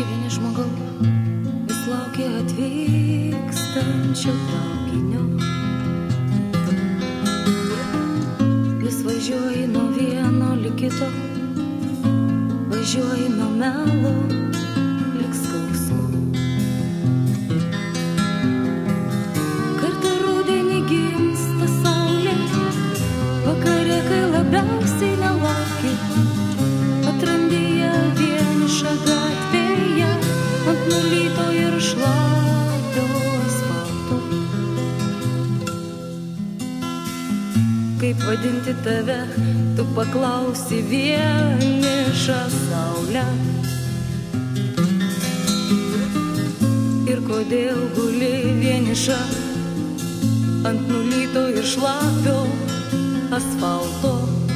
Vieni žmogau vis laukia atvykstančio traukinio. Vis važiuoji nuo vieno lig kito, važiuoji nuo melo lig skausmo. Kartą rudenį gimsta saulė, vakare, kai labiausiai nelauki, atrandi ją vienišą gatvėje ant nulyto ir šlapio asfalto. Kaip vadinti tave, tu paklausi vienišą saulę. Ir kodėl guli vieniša ant nulyto ir šlapio asfalto.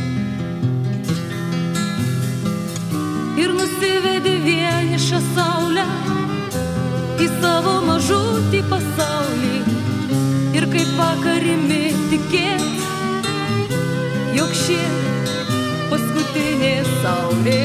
Ir nusivedi vienišą saulę į savo mažutį pasaulį. Ir kaip vakarimi tikėt, jog ši paskutinė saulė.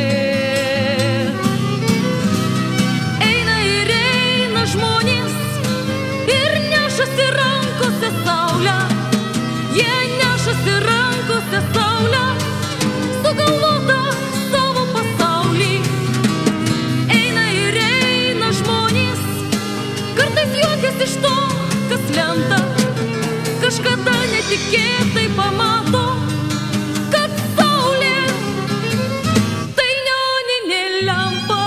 Eina ir eina žmonės ir nešasi rankose saulę. Jie nešasi rankose saulę, sugalvota savo pasaulį. Eina ir eina žmonės, kartais juokiasi iš to, kas lemta. Kažkada netikėtai pamato, kad saulė tai neoninė lempa.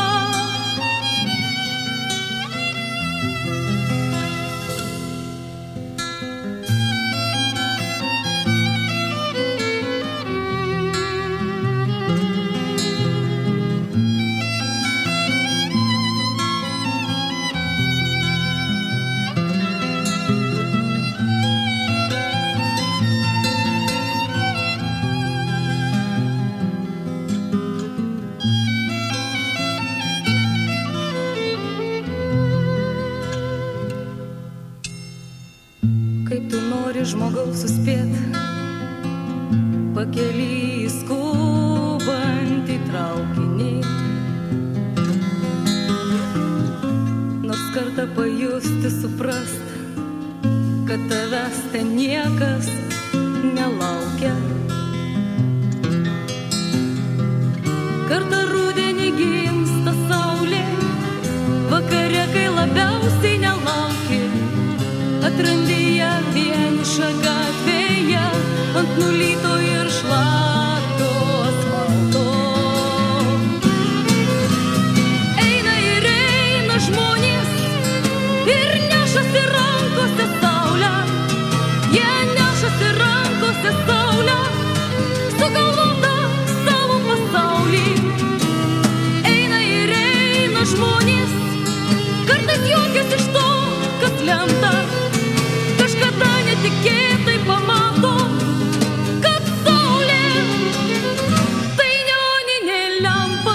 Kaip tu nori žmogaus suspėt, pakely skubantį traukinį. Nors kartą pajusti, suprast, kad tavęs ten niekas nelaukia. Kartą rudenį gimsta saulė, vakare, kai labiausiai nelauki, atrandi ją vienišą gatvėje ant nulyto ir šlapio asfalto. Eina ir eina žmonės ir nešasi rankose saulę. Jie nešasi rankose saulę, sugalvota savo pasaulį. Eina ir eina žmonės, kartais juokiasi iš to, kas lemta. Kažkada netikėtai pamato, kad saulė tai neoninė lempa.